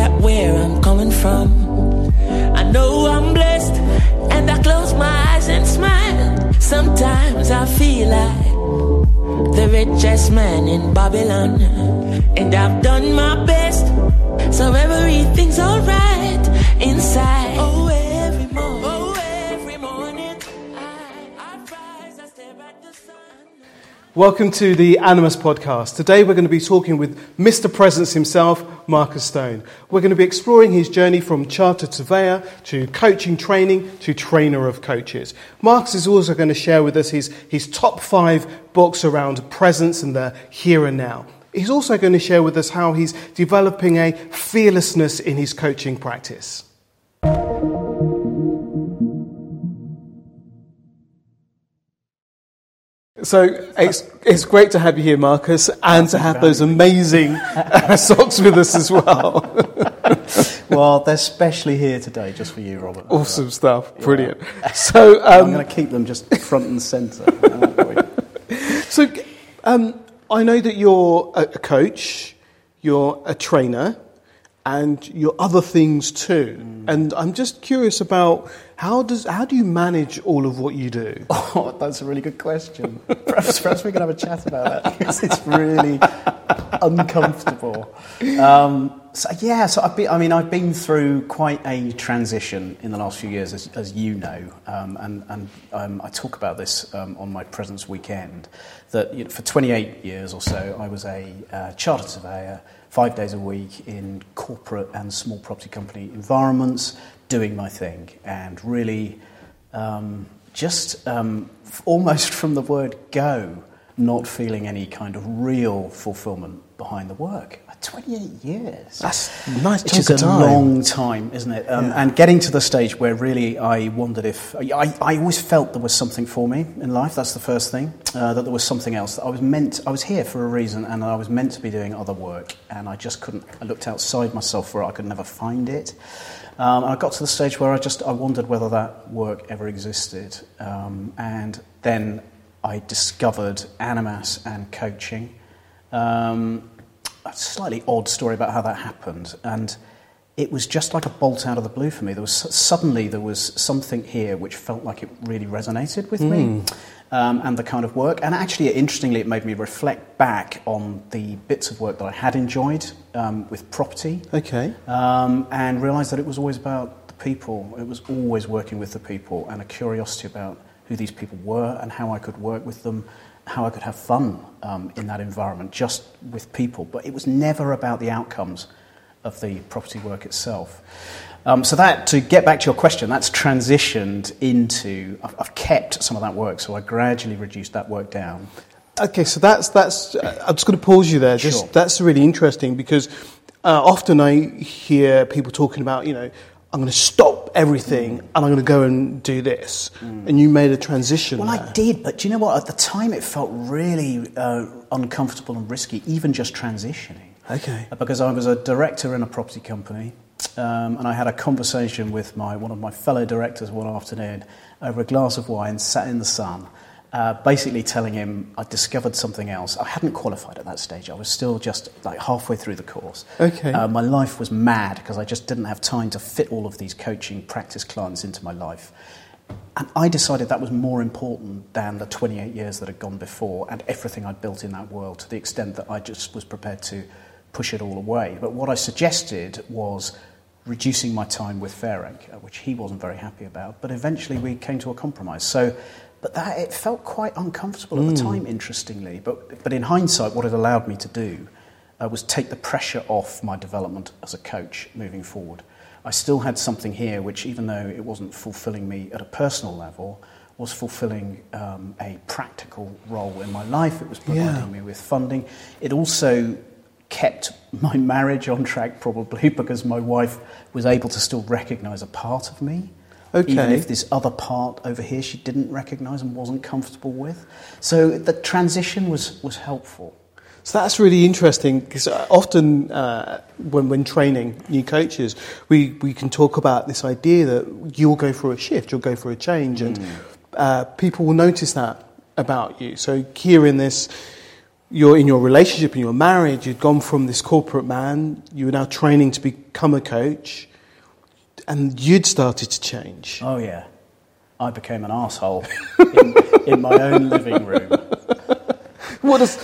at where I'm coming from. I know I'm blessed, and I close my eyes and smile. Sometimes I feel like the richest man in Babylon, and I've done my best, so everything's alright inside. Oh, every morning I rise, I stare at the sun. Welcome to the Animus podcast. Today we're going to be talking with Mr. Presence himself, Marcus Stone. We're going to be exploring his journey from chartered surveyor to coaching training to trainer of coaches. Marcus is also going to share with us his top 5 books around presence and the here and now. He's also going to share with us how he's developing a fearlessness in his coaching practice. So it's great to have you here, Marcus, and to have those amazing socks with us as well. Well, they're specially here today just for you, Robert. Awesome stuff. Brilliant. Yeah. So I'm going to keep them just front and centre. So I know that you're a coach, you're a trainer, and you're other things too. And I'm just curious about how do you manage all of what you do? Oh, that's a really good question. Perhaps we can have a chat about that, because it's really uncomfortable. So I've been through quite a transition in the last few years, as you know, and I talk about this on my Presence Weekend. That for 28 years or so, I was a chartered surveyor, 5 days a week in corporate and small property company environments, doing my thing, and really almost from the word go, not feeling any kind of real fulfillment behind the work. 28 years. That's a nice chunk of time. Which is a long time, isn't it? And getting to the stage where really I wondered if... I always felt there was something for me in life, that's the first thing, that there was something else. That I was here for a reason, and I was meant to be doing other work, and I just couldn't... I looked outside myself for it, I could never find it. And I got to the stage where I wondered whether that work ever existed. And then I discovered Animas and coaching. A slightly odd story about how that happened, and it was just like a bolt out of the blue for me. There was something here which felt like it really resonated with me, and the kind of work. And actually, interestingly, it made me reflect back on the bits of work that I had enjoyed with property, and realise that it was always about the people. It was always working with the people, and a curiosity about who these people were and how I could work with them, how I could have fun in that environment, just with people. But it was never about the outcomes of the property work itself. So that, to get back to your question, that's transitioned into... I've kept some of that work, so I gradually reduced that work down. Okay, so that's. I'm just going to pause you there. Sure. That's really interesting, because often I hear people talking about, I'm going to stop everything and I'm going to go and do this. And you made a transition. Well, I did, but do you know what? At the time, it felt really uncomfortable and risky, even just transitioning. Okay. Because I was a director in a property company, and I had a conversation with one of my fellow directors one afternoon over a glass of wine, sat in the sun, basically telling him I discovered something else. I hadn't qualified at that stage. I was still just like halfway through the course. Okay. My life was mad because I just didn't have time to fit all of these coaching practice clients into my life. And I decided that was more important than the 28 years that had gone before and everything I'd built in that world, to the extent that I just was prepared to push it all away. But what I suggested was reducing my time with Fairbank, which he wasn't very happy about. But eventually we came to a compromise. But that, it felt quite uncomfortable at the time, interestingly. But in hindsight, what it allowed me to do was take the pressure off my development as a coach moving forward. I still had something here which, even though it wasn't fulfilling me at a personal level, was fulfilling a practical role in my life. It was providing me with funding. It also kept my marriage on track, probably, because my wife was able to still recognise a part of me. Okay. Even if this other part over here she didn't recognise and wasn't comfortable with. So the transition was helpful. So that's really interesting, because often when training new coaches, we can talk about this idea that you'll go for a shift, you'll go for a change, and people will notice that about you. So here in this you're in your relationship, in your marriage, you'd gone from this corporate man, you were now training to become a coach, and you'd started to change. Oh, yeah. I became an arsehole in my own living room. What does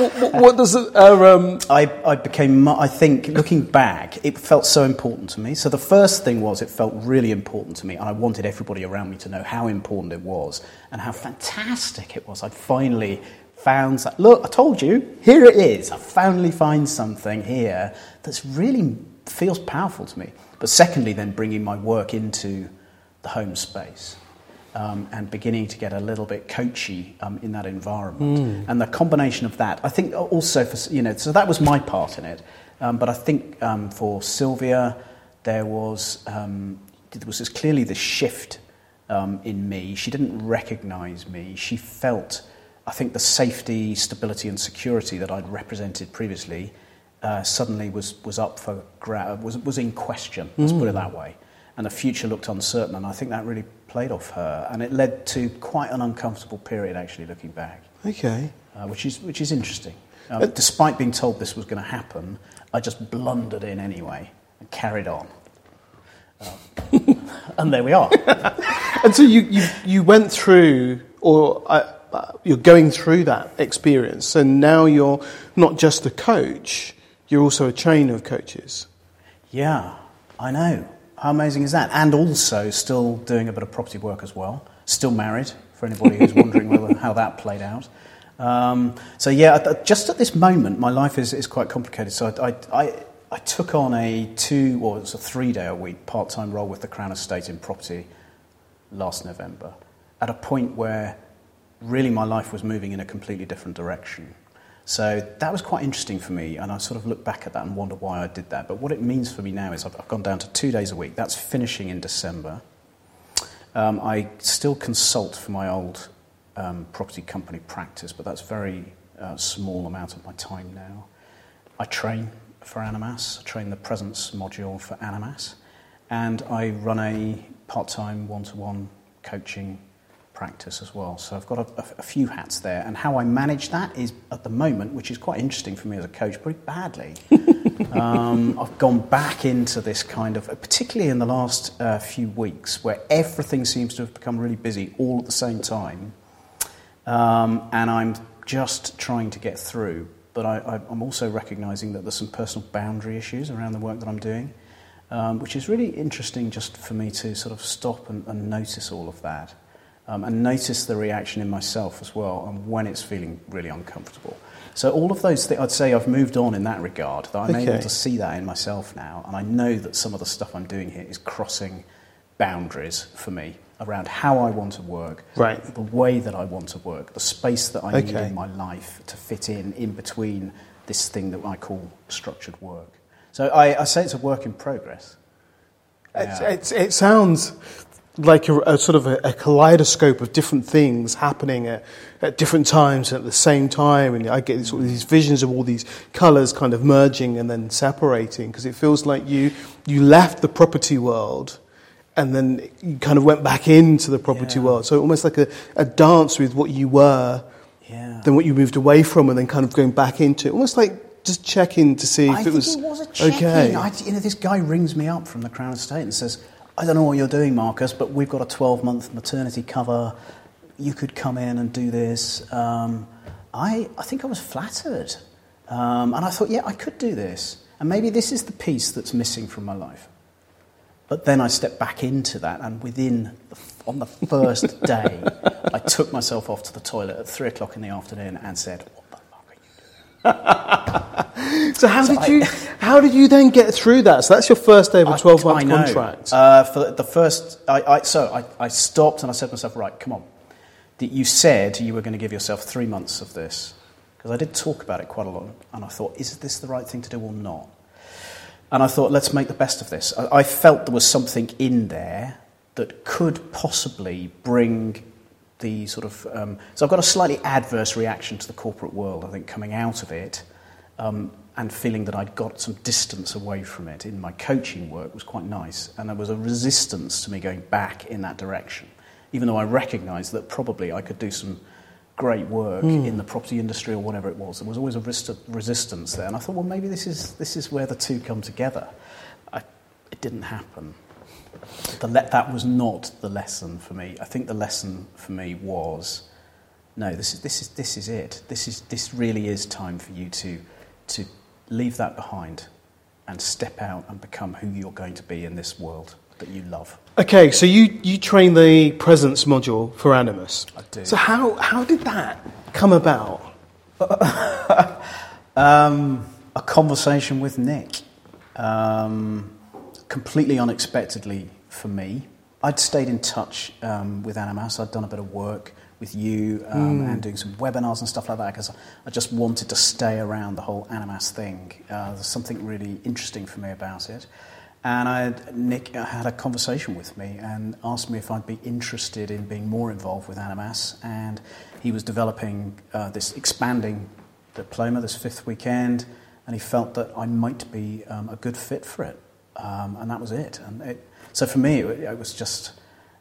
I became, I think, looking back, it felt so important to me. So the first thing was, it felt really important to me, and I wanted everybody around me to know how important it was and how fantastic it was. I'd finally found that. Look, I told you, here it is. I finally find something here that's really feels powerful to me. But secondly, then bringing my work into the home space. And beginning to get a little bit coachy in that environment. And the combination of that, I think also, so that was my part in it. But I think for Sylvia, there was this clearly this shift in me. She didn't recognise me. She felt, I think, the safety, stability and security that I'd represented previously suddenly was up for was in question, let's put it that way. And the future looked uncertain, and I think that really played off her, and it led to quite an uncomfortable period, actually, looking back. Okay. Which is interesting. Despite being told this was going to happen, I just blundered in anyway and carried on. And there we are. And so you went through, or you're going through that experience, and now you're not just a coach, you're also a trainer of coaches. Yeah, I know. How amazing is that? And also still doing a bit of property work as well. Still married, for anybody who's wondering how that played out. Just at this moment, my life is quite complicated. So I took on a 3-day-a-week part-time role with the Crown Estate in property last November, at a point where really my life was moving in a completely different direction. So that was quite interesting for me, and I sort of look back at that and wonder why I did that. But what it means for me now is I've gone down to 2 days a week. That's finishing in December. I still consult for my old property company practice, but that's a very small amount of my time now. I train for Animas. I train the presence module for Animas. And I run a part-time one-to-one coaching practice as well. So I've got a few hats there, and how I manage that is, at the moment, which is quite interesting for me as a coach, pretty badly. I've gone back into this kind of, particularly in the last few weeks, where everything seems to have become really busy all at the same time, and I'm just trying to get through. But I'm also recognising that there's some personal boundary issues around the work that I'm doing, which is really interesting just for me to sort of stop and notice all of that. And notice the reaction in myself as well, and when it's feeling really uncomfortable. So all of those things, I'd say I've moved on in that regard, that I'm able to see that in myself now, and I know that some of the stuff I'm doing here is crossing boundaries for me around how I want to work, right, the way that I want to work, the space that I need in my life to fit in between this thing that I call structured work. So I say it's a work in progress. It sounds like a sort of a kaleidoscope of different things happening at different times at the same time, and I get sort of these visions of all these colours kind of merging and then separating, because it feels like you left the property world and then you kind of went back into the property world, so almost like a dance with what you were, then what you moved away from, and then kind of going back into it, almost like just checking to see if it was a check-in. Okay. This guy rings me up from the Crown Estate and says, I don't know what you're doing, Marcus, but we've got a 12-month maternity cover. You could come in and do this. I think I was flattered. And I thought, I could do this. And maybe this is the piece that's missing from my life. But then I stepped back into that, and on the first day, I took myself off to the toilet at 3 o'clock in the afternoon and said, what the fuck are you doing? So how did you then get through that? So that's your first day of a 12-month contract. For the first, I stopped and I said to myself, right, come on. You said you were going to give yourself 3 months of this, because I did talk about it quite a lot, and I thought, is this the right thing to do or not? And I thought, let's make the best of this. I felt there was something in there that could possibly bring the sort of... so I've got a slightly adverse reaction to the corporate world, I think, coming out of it, and feeling that I'd got some distance away from it in my coaching work was quite nice. And there was a resistance to me going back in that direction, even though I recognised that probably I could do some great work in the property industry or whatever it was. There was always a resistance there. And I thought, well, maybe this is where the two come together. It didn't happen. That was not the lesson for me. I think the lesson for me was, no, this is it. This really is time for you to leave that behind and step out and become who you're going to be in this world that you love. Okay, so you train the presence module for Animas. I do. So how did that come about? A conversation with Nick. Completely unexpectedly for me. I'd stayed in touch with Animas. I'd done a bit of work with you and doing some webinars and stuff like that because I just wanted to stay around the whole Animas thing. There's something really interesting for me about it. And Nick had a conversation with me and asked me if I'd be interested in being more involved with Animas. And he was developing this expanding diploma, this 5th weekend, and he felt that I might be a good fit for it. And that was it. So for me, it was just,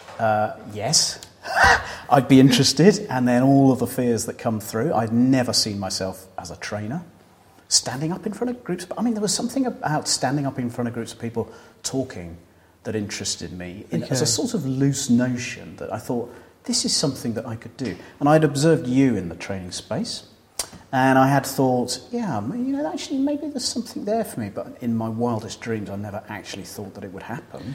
yes, I'd be interested. And then all of the fears that come through. I'd never seen myself as a trainer. Standing up in front of groups. I mean, there was something about standing up in front of groups of people talking that interested me as a sort of loose notion that I thought, this is something that I could do. And I'd observed you in the training space. And I had thought, actually maybe there's something there for me. But in my wildest dreams, I never actually thought that it would happen.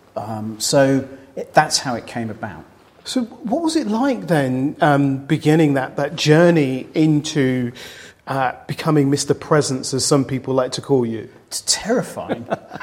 That's how it came about. So what was it like then, beginning that journey into becoming Mr. Presence, as some people like to call you? It's terrifying.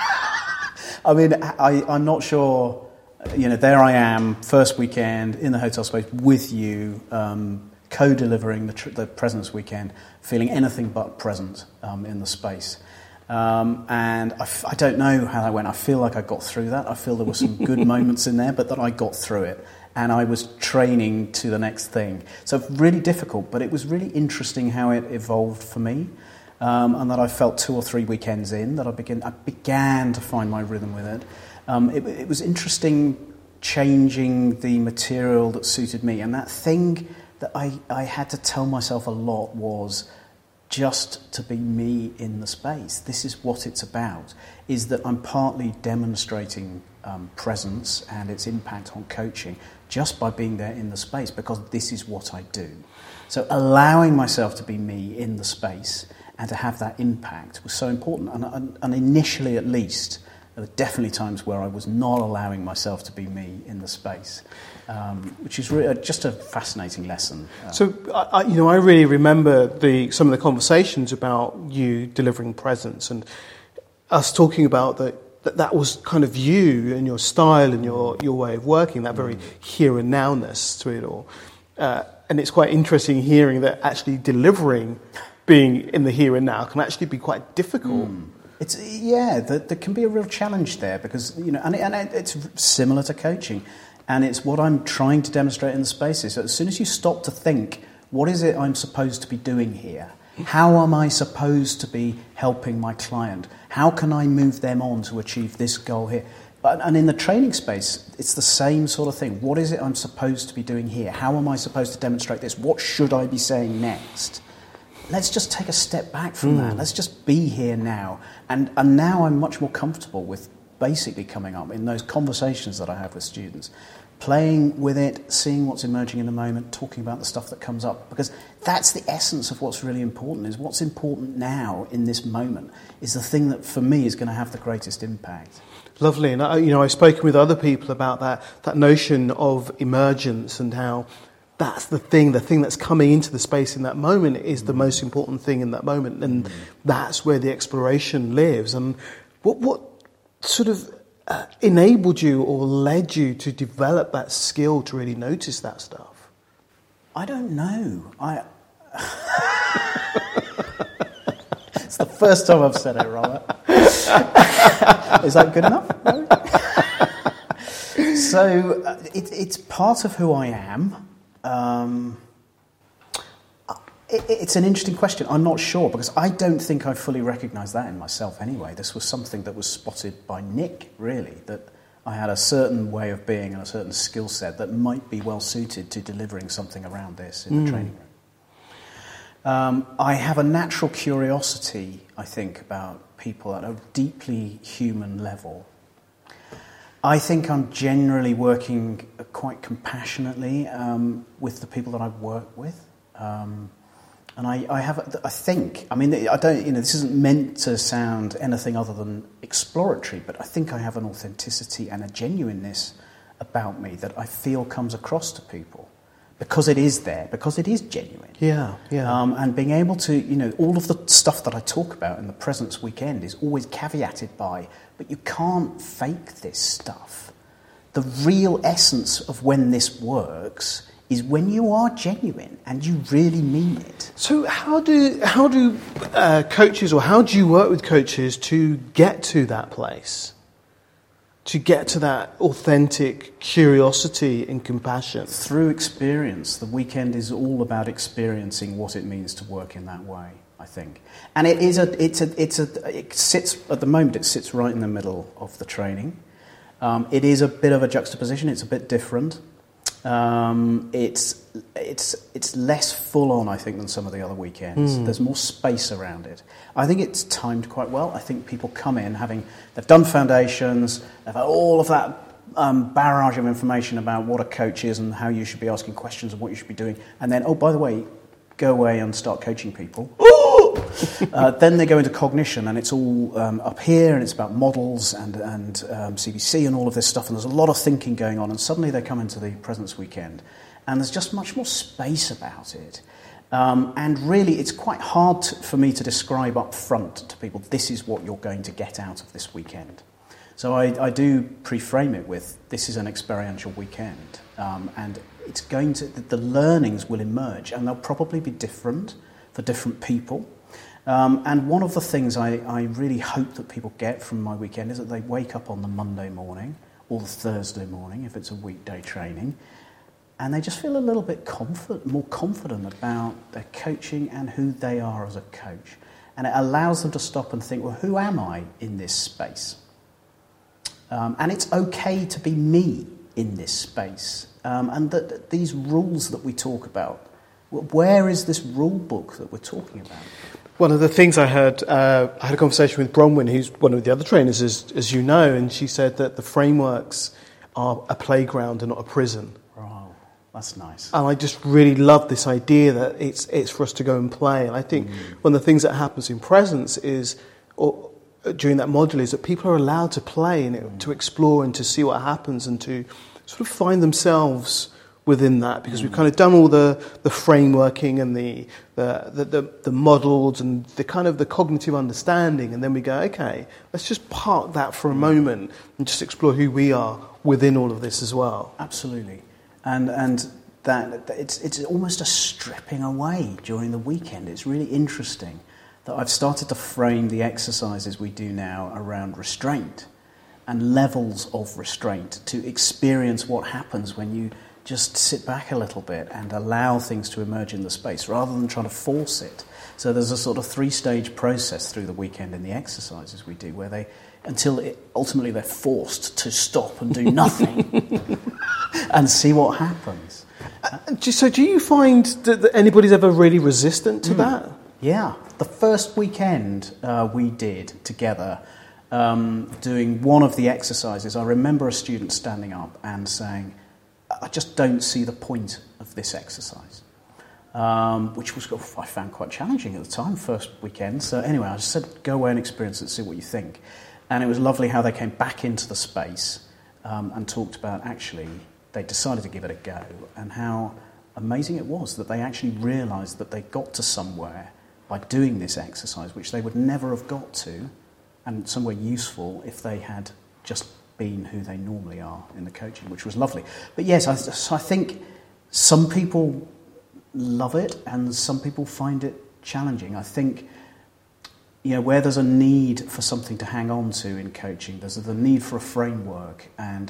I mean, I'm not sure, there I am, first weekend in the hotel space with you, co-delivering the Presence weekend, feeling anything but present in the space. And I don't know how that went. I feel like I got through that. I feel there were some good moments in there, but that I got through it. And I was training to the next thing. So really difficult, but it was really interesting how it evolved for me. And that I felt 2 or 3 weekends in that I began to find my rhythm with it. It was interesting changing the material that suited me. And that thing that I had to tell myself a lot was just to be me in the space. This is what it's about, is that I'm partly demonstrating presence and its impact on coaching just by being there in the space, because this is what I do. So allowing myself to be me in the space and to have that impact was so important. And initially, at least, there were definitely times where I was not allowing myself to be me in the space, which is really just a fascinating lesson. So, I really remember some of the conversations about you delivering presence and us talking about that was kind of you and your style and your way of working, that very here and now-ness to it all. And it's quite interesting hearing that actually delivering, being in the here and now, can actually be quite difficult. There can be a real challenge there because, and it's similar to coaching. And it's what I'm trying to demonstrate in the spaces. So as soon as you stop to think, what is it I'm supposed to be doing here? How am I supposed to be helping my client? How can I move them on to achieve this goal here? And in the training space, it's the same sort of thing. What is it I'm supposed to be doing here? How am I supposed to demonstrate this? What should I be saying next? Let's just take a step back from that. Let's just be here now. And now I'm much more comfortable with basically coming up in those conversations that I have with students, playing with it, seeing what's emerging in the moment, talking about the stuff that comes up, because that's the essence of what's really important. Is what's important now in this moment is the thing that for me is going to have the greatest impact. Lovely. And I've spoken with other people about that notion of emergence and how that's the thing that's coming into the space in that moment is the most important thing in that moment, and that's where the exploration lives. And what sort of enabled you or led you to develop that skill to really notice that stuff? I don't know. It's the first time I've said it, Robert. Is that good enough? No? So it's part of who I am. It's an interesting question. I'm not sure, because I don't think I fully recognise that in myself anyway. This was something that was spotted by Nick, really, that I had a certain way of being and a certain skill set that might be well suited to delivering something around this in the training room. I have a natural curiosity, I think, about people at a deeply human level. I think I'm generally working quite compassionately with the people that I work with. And I think, I mean, I don't, this isn't meant to sound anything other than exploratory, but I think I have an authenticity and a genuineness about me that I feel comes across to people because it is there, because it is genuine. Yeah. And being able to, all of the stuff that I talk about in the Presence Weekend is always caveated by, but you can't fake this stuff. The real essence of when this works is when you are genuine and you really mean it. So how do coaches, or how do you work with coaches to get to that place? To get to that authentic curiosity and compassion? Through experience. The weekend is all about experiencing what it means to work in that way, I think. And it sits at the moment. It sits right in the middle of the training. It is a bit of a juxtaposition. It's a bit different. It's less full on, I think, than some of the other weekends. There's more space around it. I think it's timed quite well. I think people come in they've done foundations, they've had all of that barrage of information about what a coach is and how you should be asking questions and what you should be doing, and then, oh, by the way, go away and start coaching people. Then they go into cognition, and it's all up here, and it's about models and CBC and all of this stuff, and there's a lot of thinking going on, and suddenly they come into the Presence Weekend, and there's just much more space about it. And really, it's quite hard for me to describe up front to people, this is what you're going to get out of this weekend. So I do pre-frame it with, this is an experiential weekend, and it's going to, the learnings will emerge, and they'll probably be different for different people. And one of the things I really hope that people get from my weekend is that they wake up on the Monday morning or the Thursday morning, if it's a weekday training, and they just feel a little bit more confident about their coaching and who they are as a coach. And it allows them to stop and think, well, who am I in this space? And it's okay to be me in this space. And that these rules that we talk about, where is this rule book that we're talking about? One of the things I heard, I had a conversation with Bronwyn, who's one of the other trainers, as you know, and she said that the frameworks are a playground and not a prison. Oh, that's nice. And I just really love this idea that it's for us to go and play. And I think one of the things that happens in Presence is, or during that module, is that people are allowed to play and to explore and to see what happens and to sort of find themselves within that, because we've kind of done all the frameworking and the models and the kind of the cognitive understanding, and then we go, okay, let's just park that for a moment and just explore who we are within all of this as well. Absolutely, and that it's almost a stripping away during the weekend. It's really interesting that I've started to frame the exercises we do now around restraint and levels of restraint to experience what happens when you just sit back a little bit and allow things to emerge in the space rather than trying to force it. So there's a sort of 3-stage process through the weekend in the exercises we do where ultimately they're forced to stop and do nothing and see what happens. So do you find that anybody's ever really resistant to that? Yeah. The first weekend we did together, doing one of the exercises, I remember a student standing up and saying, I just don't see the point of this exercise, which was I found quite challenging at the time, first weekend. So anyway, I just said, go away and experience it, see what you think. And it was lovely how they came back into the space and talked about actually they decided to give it a go and how amazing it was that they actually realised that they got to somewhere by doing this exercise, which they would never have got to, and somewhere useful if they had just been who they normally are in the coaching, which was lovely. But yes, I think some people love it and some people find it challenging. I think, where there's a need for something to hang on to in coaching, there's the need for a framework and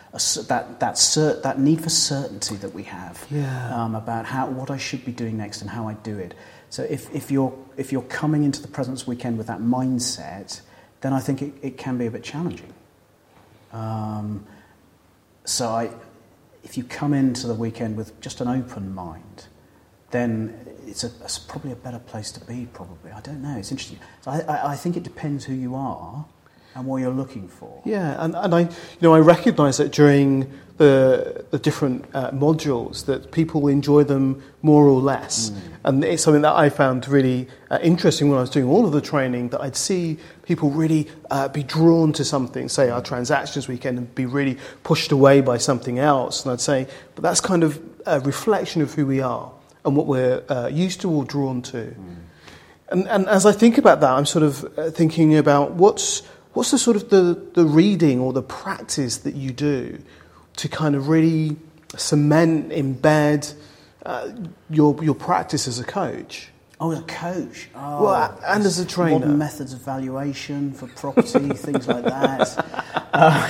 that need for certainty that we have about what I should be doing next and how I do it. So if you're coming into the Presence Weekend with that mindset, then I think it can be a bit challenging. If you come into the weekend with just an open mind, then it's probably a better place to be, probably. I don't know, it's interesting. So I think it depends who you are and what you're looking for. Yeah, and I recognise that during the different modules that people enjoy them more or less. And it's something that I found really interesting when I was doing all of the training, that I'd see people really be drawn to something, say our transactions weekend, and be really pushed away by something else. And I'd say, but that's kind of a reflection of who we are and what we're used to or drawn to. And as I think about that, I'm sort of thinking about what's the sort of the reading or the practice that you do to kind of really cement, embed your practice as a coach? Oh, as a coach? Oh, well, and as a trainer. Modern methods of valuation for property, things like that.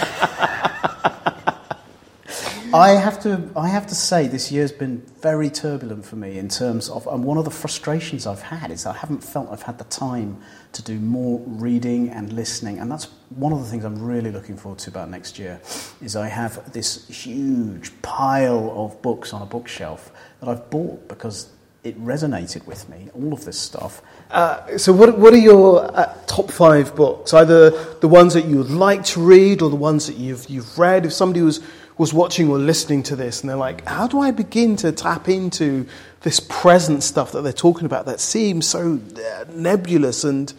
I have to say this year's been very turbulent for me in terms of, and one of the frustrations I've had is I haven't felt I've had the time to do more reading and listening, and that's one of the things I'm really looking forward to about next year, is I have this huge pile of books on a bookshelf that I've bought because it resonated with me, all of this stuff. So what are your top 5 books? Either the ones that you would like to read or the ones that you've read. If somebody was watching or listening to this and they're like, how do I begin to tap into this present stuff that they're talking about that seems so nebulous and...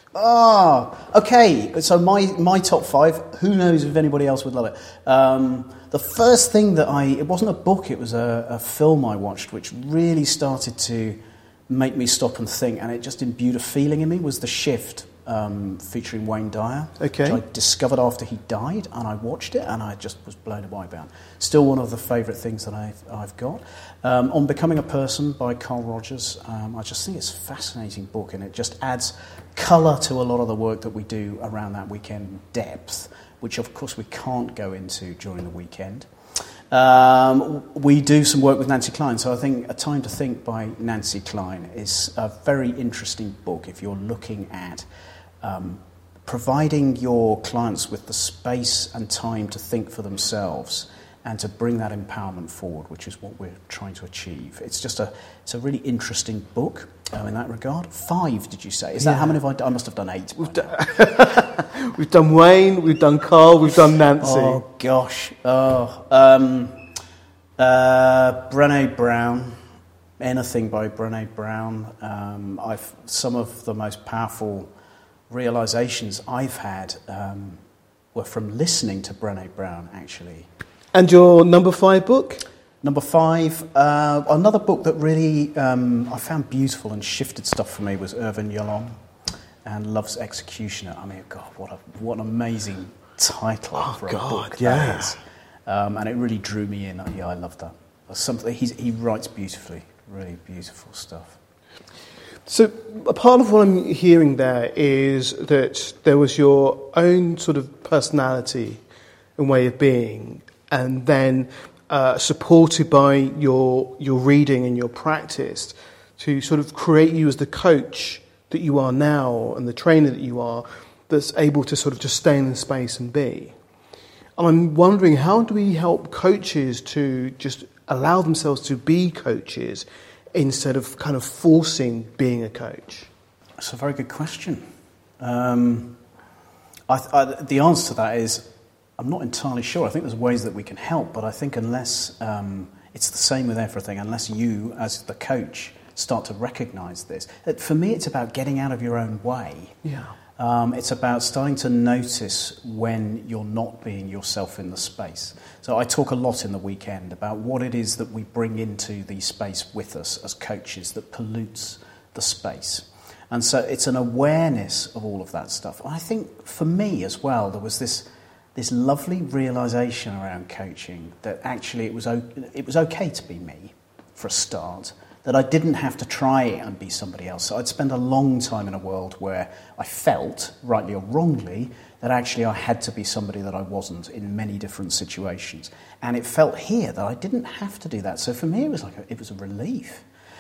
okay. So my top 5, who knows if anybody else would love it. The first thing it wasn't a book, it was a film I watched, which really started to make me stop and think, and it just imbued a feeling in me, was The Shift, featuring Wayne Dyer, which I discovered after he died, and I watched it, and I just was blown away by it. Still one of the favourite things that I've got. On Becoming a Person by Carl Rogers, I just think it's a fascinating book, and it just adds colour to a lot of the work that we do around that weekend, depth, which of course we can't go into during the weekend. We do some work with Nancy Kline, so I think A Time to Think by Nancy Kline is a very interesting book if you're looking at providing your clients with the space and time to think for themselves and to bring that empowerment forward, which is what we're trying to achieve. It's a really interesting book in that regard. 5, did you say? Is that how many have I done? I must have done 8. We've done Wayne, we've done Carl, we've done Nancy. Oh, gosh. Brené Brown. Anything by Brené Brown. Some of the most powerful realizations I've had were from listening to Brené Brown, actually. And your number 5 book? Number 5, another book that really I found beautiful and shifted stuff for me was Irvin Yalom and Love's Executioner. I mean, God, what an amazing title for a book that is. And it really drew me in. Yeah, I love that. He writes beautifully, really beautiful stuff. So a part of what I'm hearing there is that there was your own sort of personality and way of being, and then supported by your reading and your practice to sort of create you as the coach that you are now and the trainer that you are, that's able to sort of just stay in the space and be. And I'm wondering, how do we help coaches to just allow themselves to be coaches instead of kind of forcing being a coach? That's a very good question. The answer to that is, I'm not entirely sure. I think there's ways that we can help, but I think unless, it's the same with everything, unless you, as the coach, start to recognise this. For me, it's about getting out of your own way. Yeah. It's about starting to notice when you're not being yourself in the space. So I talk a lot in the weekend about what it is that we bring into the space with us as coaches that pollutes the space. And so it's an awareness of all of that stuff. And I think for me as well, there was this lovely realisation around coaching that actually it was okay to be me for a start, that I didn't have to try and be somebody else. So I'd spend a long time in a world where I felt, rightly or wrongly, that actually I had to be somebody that I wasn't in many different situations. And it felt here that I didn't have to do that. So for me, it was a relief.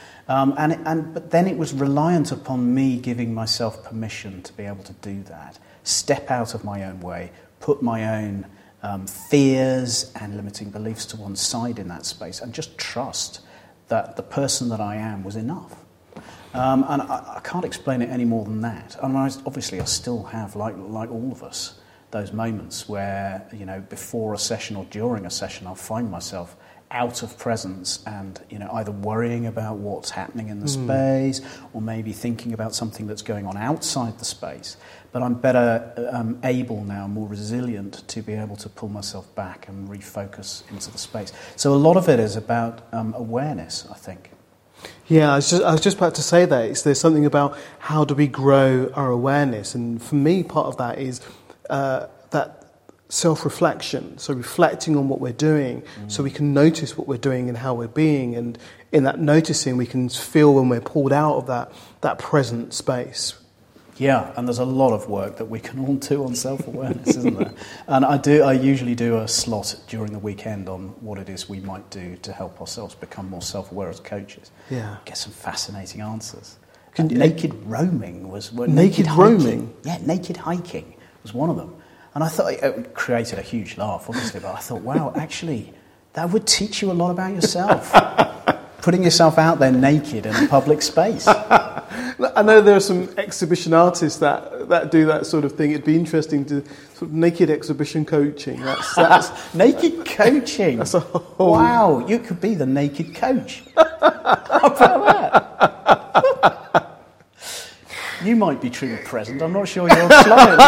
But then it was reliant upon me giving myself permission to be able to do that, step out of my own way, put my own fears and limiting beliefs to one side in that space, and just trust that the person that I am was enough. And I can't explain it any more than that. I mean, obviously, I still have, like all of us, those moments where, before a session or during a session, I'll find myself out of presence and, either worrying about what's happening in the space or maybe thinking about something that's going on outside the space. But I'm better able now, more resilient, to be able to pull myself back and refocus into the space. So a lot of it is about awareness, I think. Yeah, I was just about to say that. There's something about how do we grow our awareness. And for me, part of that is that self-reflection. So reflecting on what we're doing so we can notice what we're doing and how we're being. And in that noticing, we can feel when we're pulled out of that present space. Yeah, and there's a lot of work that we can all do on self-awareness, isn't there? And I usually do a slot during the weekend on what it is we might do to help ourselves become more self-aware as coaches. Yeah. Get some fascinating answers. Naked roaming was... Naked roaming? Yeah, naked hiking was one of them. And I thought it created a huge laugh, obviously, but I thought, wow, actually, that would teach you a lot about yourself. Putting yourself out there naked in a public space. I know there are some exhibition artists that do that sort of thing. It'd be interesting to sort of naked exhibition coaching. That's naked coaching. That's a whole... Wow, you could be the naked coach. How about that? You might be truly present. I'm not sure you're a client.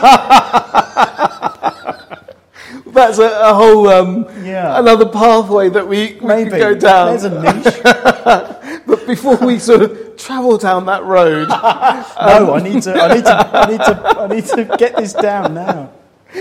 That's a whole another pathway that we could go down. There's a niche. But before we sort of travel down that road, no, I need to get this down now.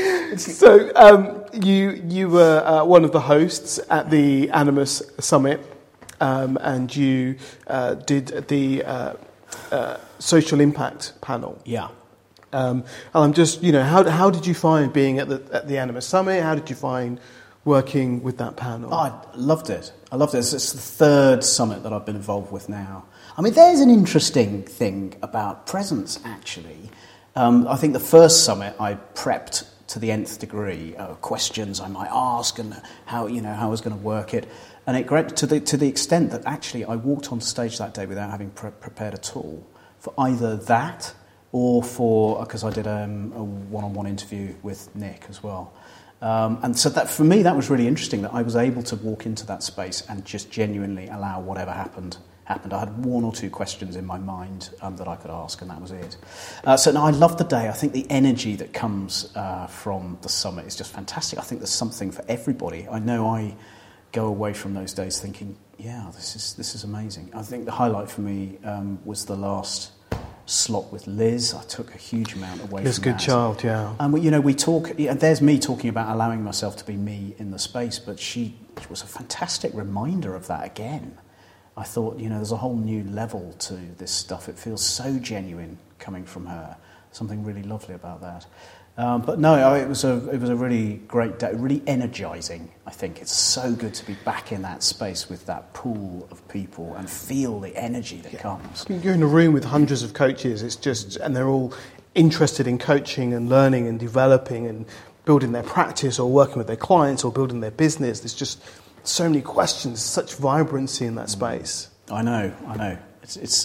So you were one of the hosts at the Animus Summit, and you did the social impact panel. Yeah. And I'm just, how did you find being at the Animus Summit? How did you find working with that panel? I loved it. It's the third summit that I've been involved with now. I mean, there's an interesting thing about presence, actually. I think the first summit I prepped to the nth degree, questions I might ask and how I was going to work it. And it grew to the extent that actually I walked on stage that day without having prepared at all for either that or because I did a one-on-one interview with Nick as well. And so that for me, that was really interesting, that I was able to walk into that space and just genuinely allow whatever happened. I had one or two questions in my mind that I could ask, and that was it. So no, I loved the day. I think the energy that comes from the summit is just fantastic. I think there's something for everybody. I know I go away from those days thinking, yeah, this is amazing. I think the highlight for me was the last slot with Liz. I took a huge amount away Liz from that. Goodchild, yeah. And we talk. There's me talking about allowing myself to be me in the space, but she was a fantastic reminder of that again. I thought, there's a whole new level to this stuff. It feels so genuine coming from her. Something really lovely about that. But no, it was a really great day, really energizing. I think it's so good to be back in that space with that pool of people and feel the energy that comes. You're in a room with hundreds of coaches. And they're all interested in coaching and learning and developing and building their practice or working with their clients or building their business. There's just so many questions, such vibrancy in that space. I know. It's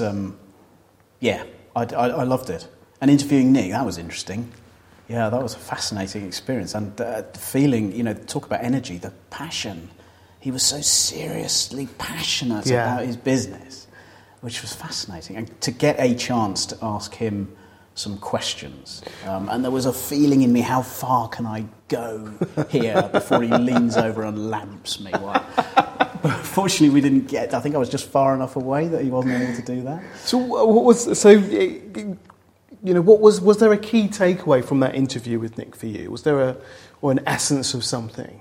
I loved it. And interviewing Nick, that was interesting. Yeah, that was a fascinating experience. And the feeling, talk about energy, the passion. He was so seriously passionate about his business, which was fascinating. And to get a chance to ask him some questions. And there was a feeling in me, how far can I go here before he leans over and lamps me? Well, fortunately, we didn't get... I think I was just far enough away that he wasn't able to do that. So was there a key takeaway from that interview with Nick for you? Was there an essence of something?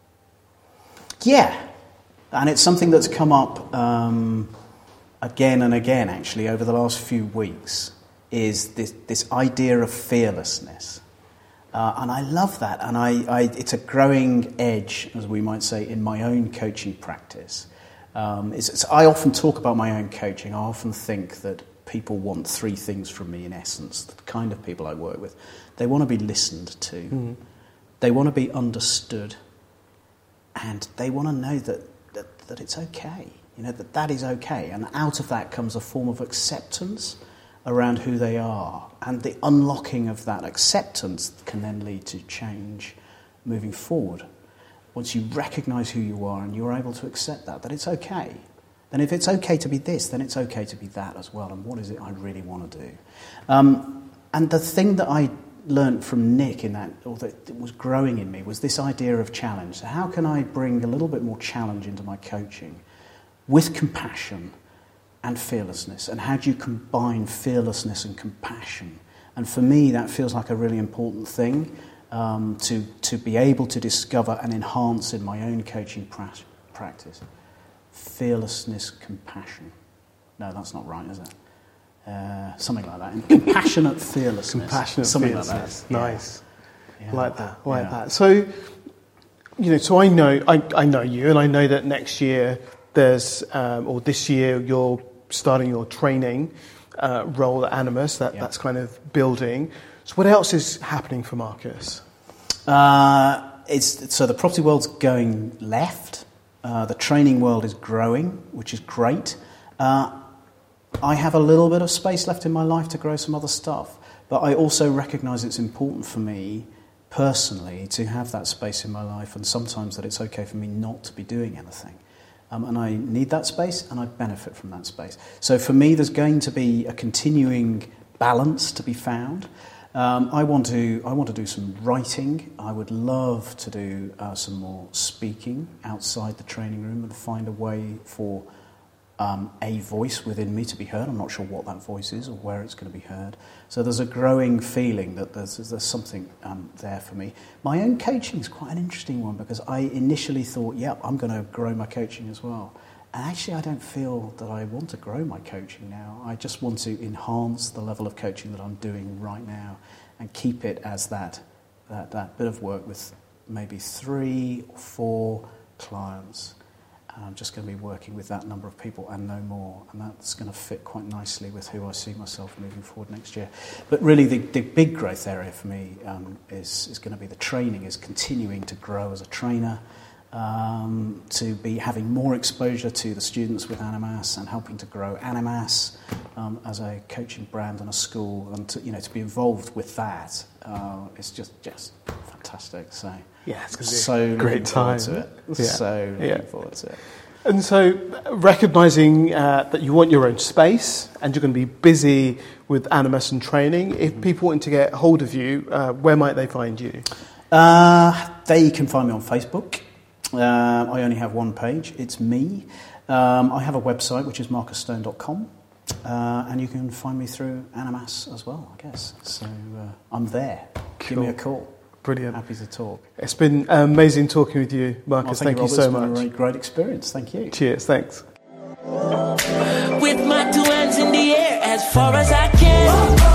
Yeah, and it's something that's come up again and again, actually, over the last few weeks, is this idea of fearlessness. And I love that, and it's a growing edge, as we might say, in my own coaching practice. I often talk about my own coaching. I often think that people want three things from me, in essence, the kind of people I work with. They want to be listened to. Mm-hmm. They want to be understood, and they want to know that it's okay, that is okay. And out of that comes a form of acceptance around who they are. And the unlocking of that acceptance can then lead to change moving forward. Once you recognise who you are and you're able to accept that it's okay. Then if it's okay to be this, then it's okay to be that as well. And what is it I really want to do? And the thing that I learned from Nick in that, or that was growing in me, was this idea of challenge. So how can I bring a little bit more challenge into my coaching with compassion and fearlessness? And how do you combine fearlessness and compassion? And for me, that feels like a really important thing to be able to discover and enhance in my own coaching practice. Fearlessness, compassion. No, that's not right, is it? Something like that. And compassionate fearlessness. Compassionate something fearlessness. Like that. Nice. Yeah. Like that. So, so I know you, and I know that next year there's, or this year you're starting your training role at Animas. That's kind of building. So what else is happening for Marcus? So the property world's going left. The training world is growing, which is great. I have a little bit of space left in my life to grow some other stuff, but I also recognise it's important for me personally to have that space in my life, and sometimes that it's okay for me not to be doing anything. And I need that space, and I benefit from that space. So for me, there's going to be a continuing balance to be found. I want to do some writing. I would love to do some more speaking outside the training room and find a way for a voice within me to be heard. I'm not sure what that voice is or where it's going to be heard. So there's a growing feeling that there's something there for me. My own coaching is quite an interesting one, because I initially thought, I'm going to grow my coaching as well. And actually, I don't feel that I want to grow my coaching now. I just want to enhance the level of coaching that I'm doing right now and keep it as that bit of work with maybe 3 or 4 clients. And I'm just going to be working with that number of people and no more. And that's going to fit quite nicely with who I see myself moving forward next year. But really, the big growth area for me is going to be the training, is continuing to grow as a trainer. To be having more exposure to the students with Animas and helping to grow Animas as a coaching brand and a school, and to be involved with that is just fantastic. So it's going to be so a great time. To it. Yeah. So looking forward to it. And so, recognising that you want your own space and you're going to be busy with Animas and training, if people want to get hold of you, where might they find you? They can find me on Facebook. I only have one page. It's me. I have a website, which is marcusstone.com, and you can find me through Animas as well, I guess. So I'm there. Cool. Give me a call. Brilliant. Happy to talk. It's been amazing talking with you, Marcus. Thank you so much. It's been a really great experience. Thank you. Cheers. Thanks. With my 2 hands in the air as far as I can.